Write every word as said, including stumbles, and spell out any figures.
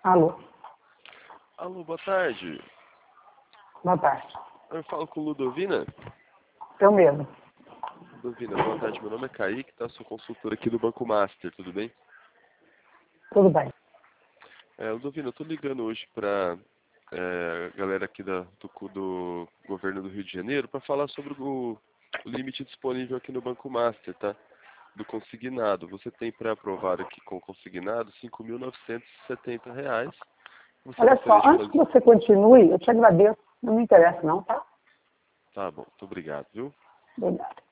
Alô. Alô, boa tarde. Boa tarde. Eu falo com Ludovina. Eu mesmo. Ludovina, boa tarde. Meu nome é Kaique, tá? Sou consultor aqui do Banco Master, tudo bem? Tudo bem. É, Ludovina, eu tô ligando hoje pra é, galera aqui da, do, do governo do Rio de Janeiro para falar sobre o, o limite disponível aqui no Banco Master, tá? Do consignado. Você tem pré-aprovado aqui com o consignado cinco mil novecentos e setenta reais. Você Olha só, gostaria de antes fazer... que você continue, eu te agradeço. Não me interessa não, tá? Tá bom, muito obrigado, viu? Obrigada.